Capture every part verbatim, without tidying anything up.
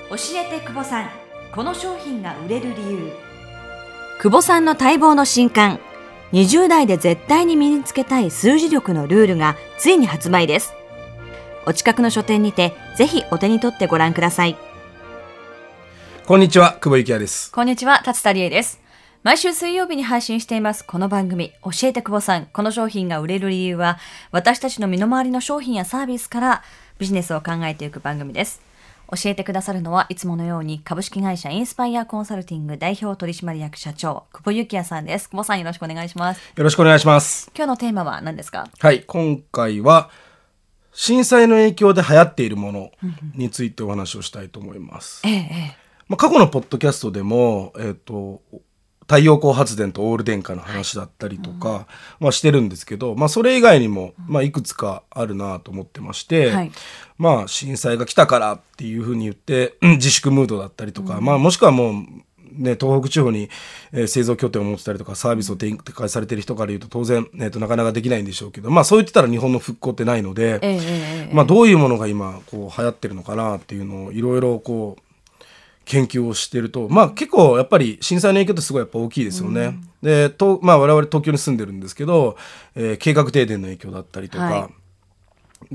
教えて久保さん、この商品が売れる理由。久保さんの待望の新刊、にじゅう代で絶対に身につけたい数字力のルールがついに発売です。お近くの書店にてぜひお手に取ってご覧ください。 こんにちは、久保幸也です。 こんにちは、達田理恵です。毎週水曜日に配信していますこの番組、教えて久保さん、この商品が売れる理由は、私たちの身の回りの商品やサービスからビジネスを考えていく番組です。教えてくださるのはいつものように株式会社インスパイアコンサルティング代表取締役社長、久保幸也さんです。久保さん、よろしくお願いします。 よろしくお願いします。 今日のテーマは何ですか？ はい、今回は震災の影響で流行っているものについてお話をしたいと思います。 ええ、 まあ、過去のポッドキャストでも、えーと、太陽光発電とオール電化の話だったりとか、はい、まあ、してるんですけど、まあ、それ以外にも、まあ、いくつかあるなと思ってまして、はい、まあ、震災が来たからっていうふうに言って自粛ムードだったりとか、うん、まあ、もしくはもうね、東北地方に、えー、製造拠点を持ってたりとかサービスを展開されている人から言うと当然、えー、となかなかできないんでしょうけど、まあ、そう言ってたら日本の復興ってないので、えーまあ、どういうものが今こう流行ってるのかなっていうのをいろいろこう研究をしてると、まあ、結構やっぱり震災の影響ってすごいやっぱ大きいですよね。うん、でと、まあ、我々東京に住んでるんですけど、えー、計画停電の影響だったりとか、はい、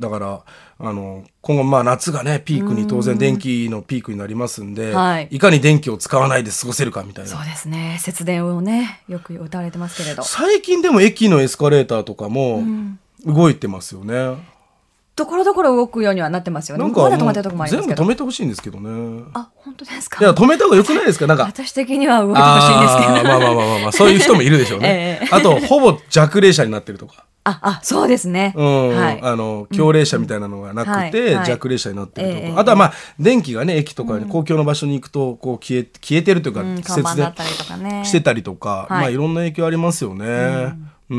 だからあの今後まあ夏がねピークに当然電気のピークになりますんで、はい、いかに電気を使わないで過ごせるかみたいな。 そうですね、節電をねよく歌われてますけれど、 最近でも駅のエスカレーターとかも動いてますよね。うん、 ところどころ動くようにはなってますよね。 なんかまだ止まってるとこもありますけど、 全部止めてほしいんですけどね。 あ、本当ですか？ いや、止めた方がよくないですか？なんか私的には動いてほしいんですけど、 まあまあまあまあまあそういう人もいるでしょうね。ええ、あとほぼ弱冷車になってるとか。 ああ、そうですね。 うん、はい、あの強冷車みたいなのがなくて、うん、弱冷車になってるとか、はいはい、あとはまあ電気がね駅とか、ね、公共の場所に行くとこう消え消えてるというか、うん、節電してたりとか、はい、まあいろんな影響ありますよね。うんうん、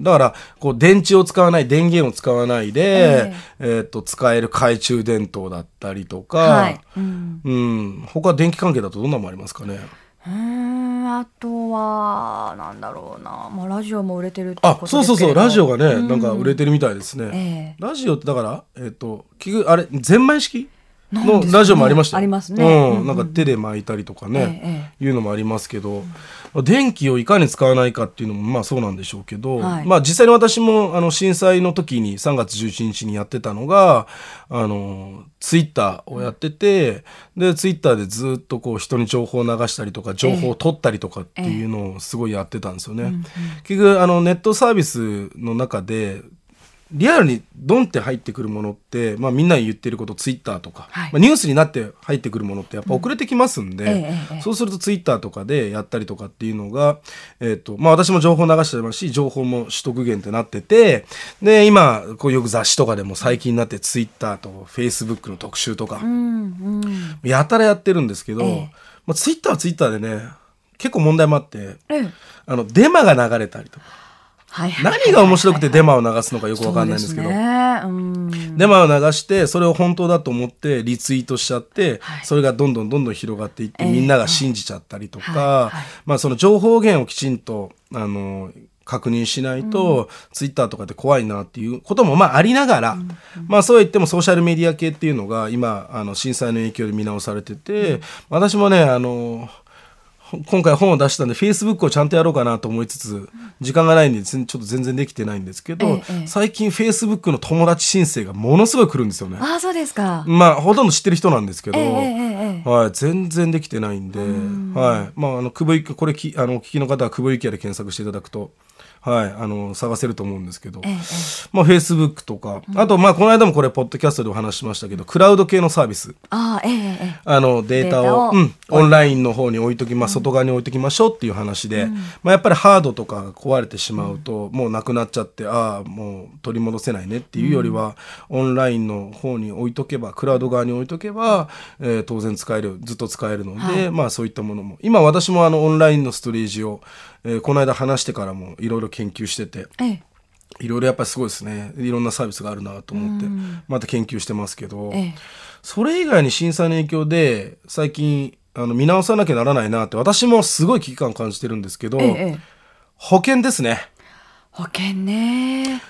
だからこう電池を使わない電源を使わないで、えーえー、と使える懐中電灯だったりとか、はい、うんうん、他電気関係だとどんなのもありますかね？ うーん、あとはなんだろうな、まあ、ラジオも売れてるってことですけど。 あ、そうそうそう、ラジオがね、うん、なんか売れてるみたいですね。えー、ラジオってだから、えー、と聞くあれゼンマイ式のラジオもありましたよ。 ありますね。 うん、なんか手で巻いたりとかね、ええ、いうのもありますけど、うん、電気をいかに使わないかっていうのもまあそうなんでしょうけど、はい、まあ実際に私もあの震災の時にさんがつじゅういちにちにやってたのがあのツイッターをやってて、うん、でツイッターでずっとこう人に情報を流したりとか情報を取ったりとかっていうのをすごいやってたんですよね。ええ、結局あのネットサービスの中でリアルにドンって入ってくるものって、まあ、みんなに言ってることツイッターとか、はい、まあ、ニュースになって入ってくるものってやっぱ遅れてきますんで、うんええ、そうするとツイッターとかでやったりとかっていうのが、えーとまあ、私も情報流してますし情報も取得源ってなってて、で今こうよく雑誌とかでも最近になってツイッターとフェイスブックの特集とか、うんうん、やたらやってるんですけど、えまあ、ツイッターはツイッターでね結構問題もあって、えあのデマが流れたりとか、はいはいはいはい、何が面白くてデマを流すのかよく分かんないんですけど、ね、うん、デマを流してそれを本当だと思ってリツイートしちゃって、はい、それがどんどんどんどん広がっていって、えー、みんなが信じちゃったりとか、はいはい、まあ、その情報源をきちんとあの確認しないと、うん、ツイッターとかで怖いなっていうこともまあありながら、うんうん、まあ、そうは言ってもソーシャルメディア系っていうのが今あの震災の影響で見直されてて、うん、私もねあの今回本を出したんで Facebook をちゃんとやろうかなと思いつつ時間がないんでちょっと全然できてないんですけど、ええ、最近 Facebook の友達申請がものすごい来るんですよね。 あ、そうですか。 まあほとんど知ってる人なんですけど、 ええ、 はい、全然できてないんで、はい、まあ、あの久保幸これきあのお聞きの方は久保幸也で検索していただくと、はい、あの探せると思うんですけど、ええ、まあ、Facebook とか、うん、あと、まあ、この間もこれポッドキャストでお話ししましたけどクラウド系のサービス、 あ、ええ、 あのデータを、データを、うん、オンラインの方に置いときます、うん、外側に置いときましょうっていう話で、うん、まあ、やっぱりハードとかが壊れてしまうと、うん、もうなくなっちゃってああもう取り戻せないねっていうよりは、うん、オンラインの方に置いとけばクラウド側に置いとけば、えー、当然使えるずっと使えるので、はい、まあ、そういったものも今私もあのオンラインのストレージをえー、この間話してからもいろいろ研究してて、ええ、いろいろやっぱりすごいですね。いろんなサービスがあるなと思ってまた研究してますけど、ええ、それ以外に震災の影響で最近あの見直さなきゃならないなって私もすごい危機感を感じてるんですけど、ええ、保険ですね。 保険ね。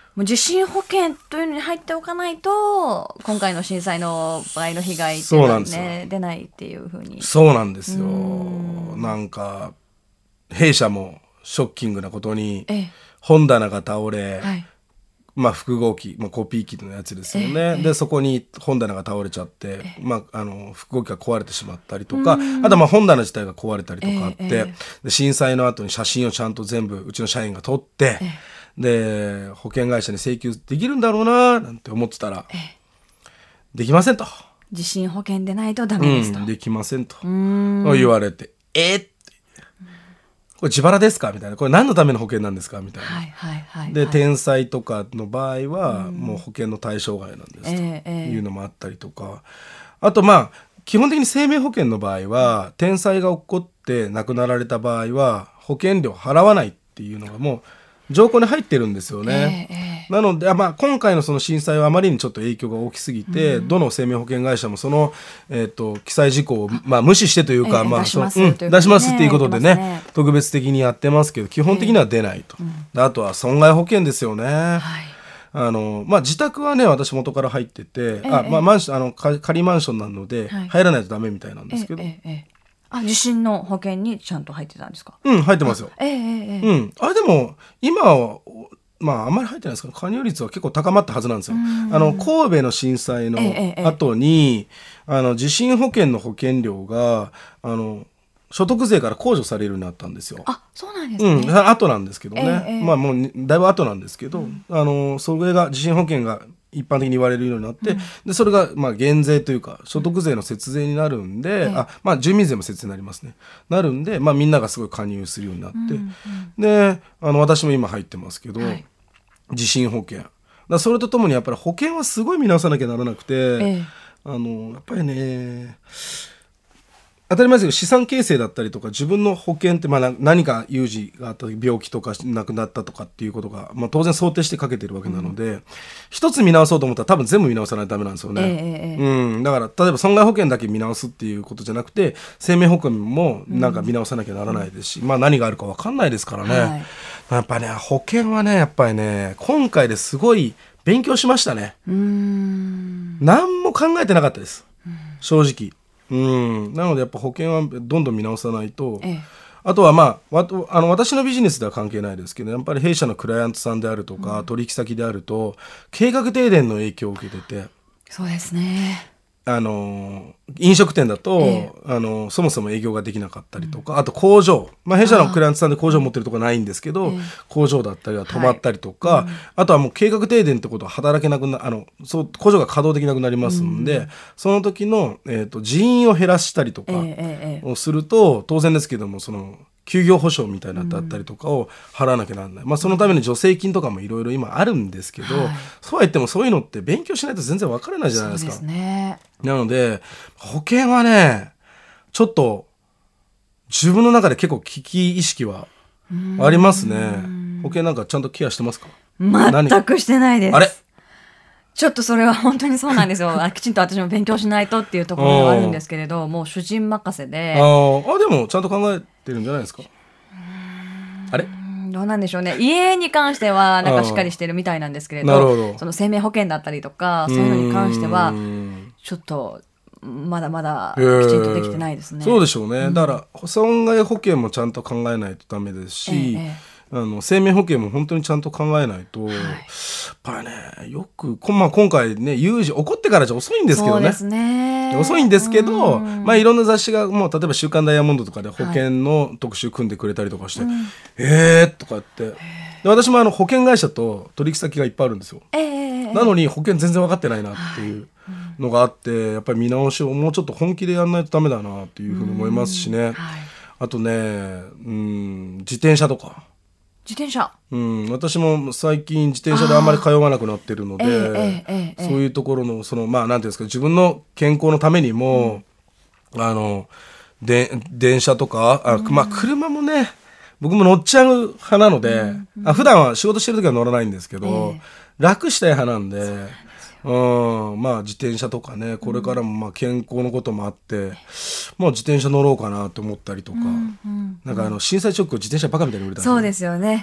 もう地震保険というのに入っておかないと今回の震災の場合の被害っていうのは、ね、出ないっていうふうに。 そうなんですよ。なんか弊社もショッキングなことに、ええ、本棚が倒れ、はい、まあ、複合機、まあ、コピー機のやつですよね、ええ、でそこに本棚が倒れちゃって、ええ、まあ、あの複合機が壊れてしまったりとか、あとはまあ本棚自体が壊れたりとかあって、ええ、で震災の後に写真をちゃんと全部うちの社員が撮って、ええ、で保険会社に請求できるんだろうななんて思ってたら、ええ、できませんと。 地震保険でないとダメですと、 うん、できませんと言われて、えー、これ自腹ですかみたいな、これ何のための保険なんですかみたいな、はいはいはいはい、で天災とかの場合はもう保険の対象外なんですというのもあったりとか、えーえー、あとまあ基本的に生命保険の場合は天災が起こって亡くなられた場合は保険料払わないっていうのがもう条項に入ってるんですよね、えーえーなので、まあ、今回のその震災はあまりにちょっと影響が大きすぎて、うん、どの生命保険会社もその、えーと、記載事項を、まあ、無視してというか、えーまあ、出します、うん、出しますっていうことでね、ね特別的にやってますけど基本的には出ないと、えーうん、あとは損害保険ですよね、はいあのまあ、自宅はね私元から入ってて、えーあまあ、マンションあの仮マンションなので、はい、入らないとダメみたいなんですけど、えーえーえーあ地震の保険にちゃんと入ってたんですか？ うん入ってますよ。 えーえーうん、あでも今はまああんまり入ってないですけど加入率は結構高まったはずなんですよ。あの神戸の震災の後に、えーえー、あの地震保険の保険料があの所得税から控除されるようになったんですよ。 あそうなんですね。 うん、後なんですけどね、えーえー、まあもうだいぶ後なんですけど、うん、あのそれが地震保険が一般的に言われるようになって、うん、でそれがまあ減税というか所得税の節税になるんで、うん、あまあ、住民税も節税になりますねなるんで、まあ、みんながすごい加入するようになって、うんうん、であの私も今入ってますけど、はい、地震保険だそれとともにやっぱり保険はすごい見直さなきゃならなくて、ええ、あのやっぱりね当たり前ですけど資産形成だったりとか自分の保険ってまあ何か有事があったり病気とか亡くなったとかっていうことがまあ当然想定してかけてるわけなので、うん、一つ見直そうと思ったら多分全部見直さないとダメなんですよね、ええうん、だから例えば損害保険だけ見直すっていうことじゃなくて生命保険もなんか見直さなきゃならないですし、うんまあ、何があるか分かんないですからね、はい、やっぱね保険はねやっぱりね今回ですごい勉強しましたね。うーん何も考えてなかったです、うん、正直うんなのでやっぱ保険はどんどん見直さないと、ええ、あとはまあ、わあの私のビジネスでは関係ないですけどやっぱり弊社のクライアントさんであるとか、うん、取引先であると計画停電の影響を受けててそうですねあの飲食店だと、ええ、あのそもそも営業ができなかったりとか、うん、あと工場、まあ、弊社のクライアントさんで工場を持ってるところはないんですけど、ええ、工場だったりは止まったりとか、はいうん、あとはもう計画停電ってことは働けなくなあのそう工場が稼働できなくなりますんで、うん、その時の、えーと、人員を減らしたりとかをすると、ええ、当然ですけどもその休業保障みたいなのだったりとかを払わなきゃならない、まあ、そのために助成金とかもいろいろ今あるんですけど、はい、そうは言ってもそういうのって勉強しないと全然わからないじゃないですか。 そうですね。 なので保険はねちょっと自分の中で結構危機意識はありますね。保険なんかちゃんとケアしてますか？ 全くしてないです。 あれちょっとそれは本当にそうなんですよきちんと私も勉強しないとっていうところがあるんですけれどもう主人任せでああでもちゃんと考えてるんじゃないですか？あれどうなんでしょうね。家に関してはなんかしっかりしてるみたいなんですけれ ど, なるほどその生命保険だったりとかそういうのに関してはちょっとまだまだきちんとできてないですね。 そうでしょうね、うん、だから損害保険もちゃんと考えないとダメですし、ええ、あの生命保険も本当にちゃんと考えないと、はい、やっぱりねよく、まあ、今回ね有事起こってからじゃ遅いんですけど ね, そうですね遅いんですけど、まあ、いろんな雑誌がもう例えば週刊ダイヤモンドとかで保険の特集組んでくれたりとかして、はい、えーとかってで私もあの保険会社と取引先がいっぱいあるんですよ、えー、なのに保険全然分かってないなっていうのがあって、はい、やっぱり見直しをもうちょっと本気でやらないとダメだなっていうふうに思いますしね、はい、あとねうん自転車とか自転車、 うん、私も最近自転車であんまり通わなくなってるので、えーえーえー、そういうところのそのまあなんていうんですか自分の健康のためにも、うん、あので電車とかあ、うんまあ、車もね僕も乗っちゃう派なので、うんうん、あ普段は仕事してる時は乗らないんですけど、えー、楽したい派なんでうん、まあ自転車とかねこれからもまあ健康のこともあって、うん、もう自転車乗ろうかなと思ったりとか、うんうんうん、なんかあの震災直後自転車バカみたいに売れたんですよ。 そうですよね。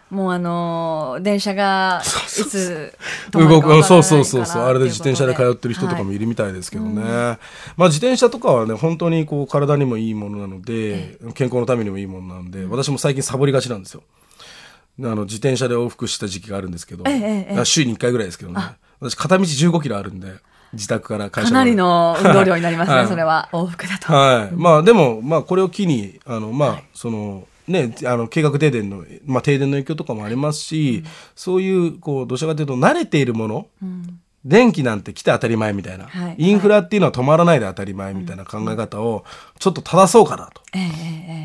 もうあのー、電車がいつ動く、そうそうそうそう、あれで自転車で通ってる人とかもいるみたいですけどね、はい、まあ、自転車とかはね本当にこう体にもいいものなので、健康のためにもいいものなので、私も最近サボりがちなんですよ。あの自転車で往復した時期があるんですけど、ええ、週にいっかいぐらいですけどね。私片道じゅうごキロあるんで、自宅から会社までかなりの運動量になりますね、はい、それは往復だと。 はい、まあでもまあこれを機にあのまあ、はい、そのね、あの計画停電の、まあ、停電の影響とかもありますし、うん、そういうこうどちらかというと慣れているもの、うん、電気なんて来て当たり前みたいな、はい、インフラっていうのは止まらないで当たり前みたいな考え方をちょっと正そうかなと、うん、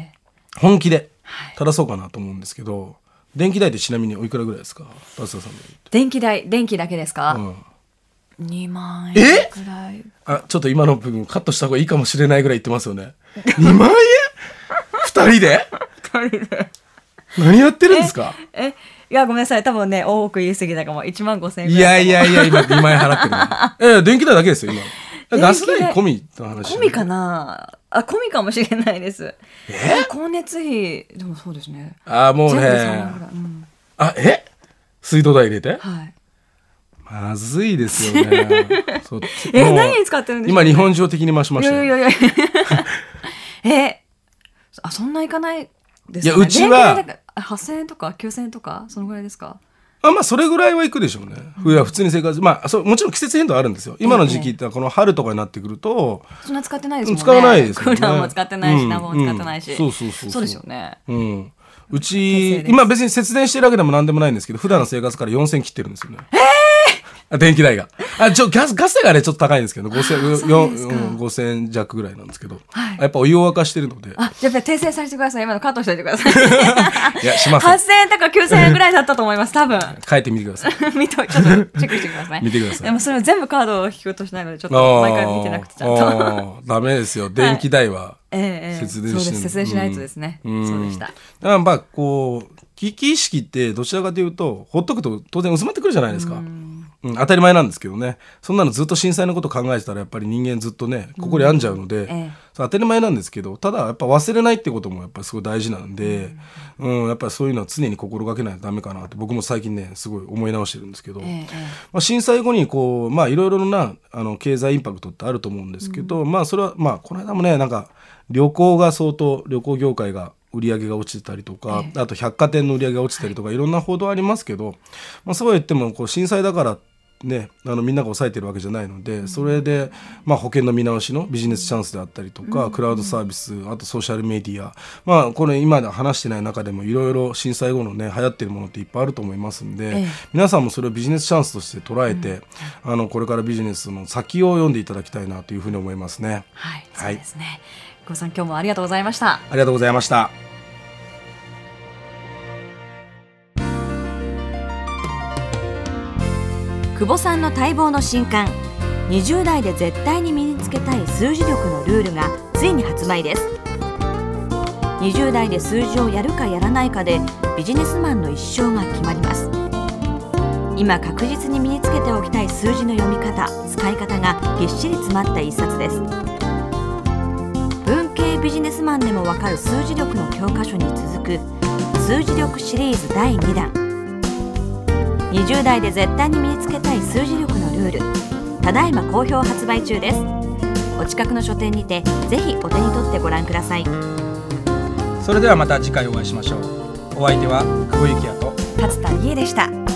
本気で正そうかなと思うんですけど、はい、電気代ってちなみにおいくらぐらいですか、田津田さんの。 電気代、電気だけですか、うん、にまんえんくらい。 あ、ちょっと今の部分カットした方がいいかもしれないぐらい言ってますよね。にまんえんふたりでふたりで何やってるんですか。 ええ、いやごめんなさい、多分ね多く言い過ぎたかも。いちまんごせんえんぐらい。いやいやいや、今にまんえん払ってるの。え電気代だけですよ今。ガス代込みの話。 込みかなあ、込みかもしれないです。え光熱費でもそうですね。 あ、もうね、うん、あ、え水道代入れて、はい、まずいですよね。そえ何に使ってるんですか、 ね、今日本上的に増しましたよ。 いやいやいやえあ、そんないかないですか、ね、 いやうちははっせんえんとかきゅうせんえんとかそのぐらいですか。 あ、まあそれぐらいはいくでしょうね、うん、いや普通に生活、まあ、そうもちろん季節変動あるんですよ。今の時期ってこの春とかになってくると、 ええ、そんな使ってないですもんね。 使わないですよね。 クーラーも使ってないし、暖房も使ってないし、 うん、そうそうそうそうですよね、 うん、うち今別に節電してるわけでもなんでもないんですけど、普段の生活からよんせん切ってるんですよね。えー、電気代があちょガスガス代がねちょっと高いんですけどごせん、ごせん弱ぐらいなんですけど、はい、やっぱお湯を沸かしてるので。 あ、やっぱり訂正させてください。今のカットしておいてください。 いやします。 はっせんえんとかきゅうせんえんぐらいだったと思います多分。 変えてみてください。 見とちょっとチェックしてください。 見てください。 でもそれを全部カードを引くとしないのでちょっと毎回見てなくてちゃんと。 ダメですよ。電気代は節電しない、そうです、節電しないとですね、うん、そうでした。だからまあこう危機意識ってどちらかというとほっとくと当然薄まってくるじゃないですか。うんうん、当たり前なんですけどね。そんなのずっと震災のこと考えてたらやっぱり人間ずっとねここに病んじゃうので、うんええ、当たり前なんですけど、ただやっぱ忘れないってこともやっぱりすごい大事なんで、うんうん、やっぱりそういうのは常に心がけないとダメかなって僕も最近ねすごい思い直してるんですけど、ええまあ、震災後にこうまあいろいろなあの経済インパクトってあると思うんですけど、うん、まあそれはまあこの間もねなんか旅行が相当旅行業界が売り上げが落ちてたりとか、ええ、あと百貨店の売り上げが落ちたりとか、はい、いろんな報道ありますけど、まあ、そうは言ってもこう震災だからね、あのみんなが抑えてるわけじゃないので、うん、それで、まあ、保険の見直しのビジネスチャンスであったりとか、うん、クラウドサービス、あとソーシャルメディア、まあ、これ今話してない中でもいろいろ震災後のね流行ってるものっていっぱいあると思いますんで、ええ、皆さんもそれをビジネスチャンスとして捉えて、うん、あのこれからビジネスの先を読んでいただきたいなというふうに思いますね。 はい、そうですね。久保さん今日もありがとうございました。 ありがとうございました。 久保さんの待望の新刊にじゅう代で絶対に身につけたい数字力のルールがついに発売です。にじゅう代で数字をやるかやらないかでビジネスマンの一生が決まります。今確実に身につけておきたい数字の読み方、使い方がぎっしり詰まった一冊です。文系ビジネスマンでもわかる数字力の教科書に続く数字力シリーズだいにだん、にじゅう代で絶対に身につけたい数字力のルール、ただいま好評発売中です。お近くの書店にてぜひお手に取ってご覧ください。 それではまた次回お会いしましょう。お相手は久保幸也と勝田理恵でした。